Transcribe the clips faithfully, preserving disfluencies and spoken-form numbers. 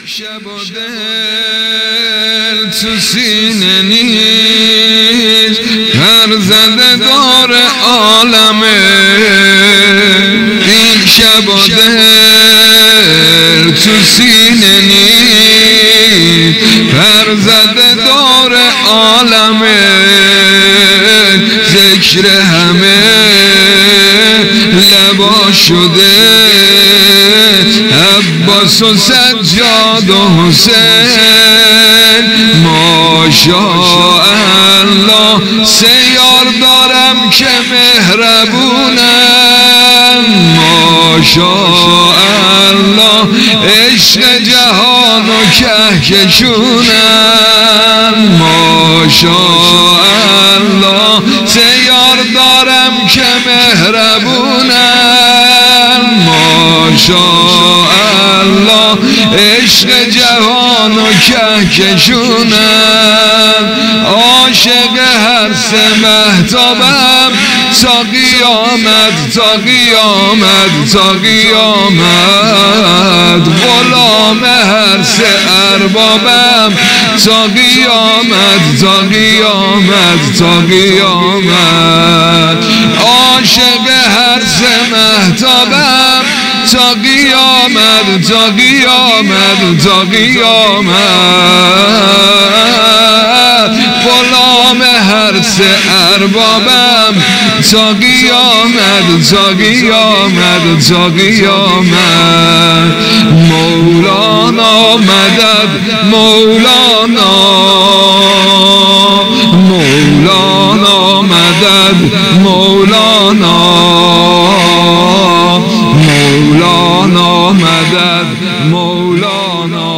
شب و دل تو سینه نیست، هر زده دار عالمه. این شب و دل تو سینه نیست، هر زده دار عالمه. ذکر همه لبا شده، عباس و سجاد و حسین. ماشاءالله سیار دارم که مهربونم. ماشاءالله عشق جهان و کهکشونم. ماشاءالله سیار دارم که مهربونم. ماشاءالله عشق جهان و کهکشونم. عاشق هر سه مهتابم تا قیامت، تا قیامت، تا قیامت. غلام هر سه اربابم تا قیامت، تا قیامت، تا قیامت. عاشق هر سه مهتابم تا قیامت، تا قیامت، تا قیامت. غلام هر سه اربابم تا قیامت، تا قیامت، تا قیامت. مولانا مدد، مولانا، مولانا مدد، مولانا، مولانا مدد، مولانا.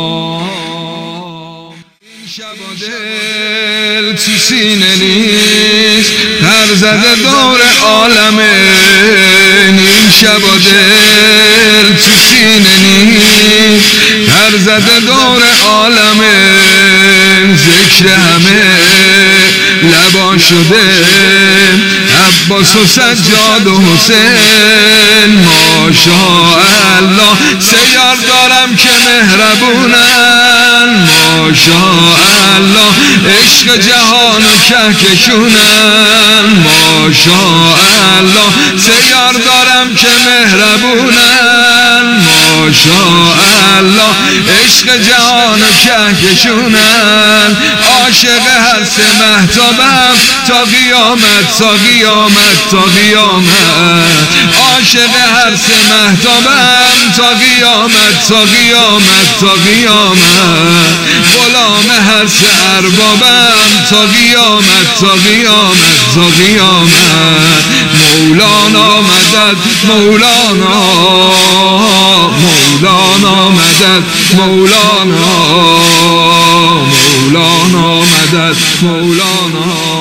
این شب و دل تو سینه نیست، هر زده دور عالمه. این شب و دل تو سینه نیست، هر زده دور عالمه. ذکر همه لبا شده، عباس و سجاد و حسین. ماشاءالله سیار دارم که مهربونن. ماشاءالله عشق جهان و کهکشونن. ماشاءالله سیار دارم که مهربونن. ماشاءالله عشق جهان و کهکشونن. عاشق هر سه مهتابم تا قیامت، تا قیامت، تا قیامت. عاشق هر سه مهتابم تا قیامت، تا قیامت، تا قیامت. غلام هر سه اربابم تا قیامت، تا قیامت، تا قیامت. مولانا مدد، مولانا، مولانا مدد، مولانا، مولانا مدد، مولانا.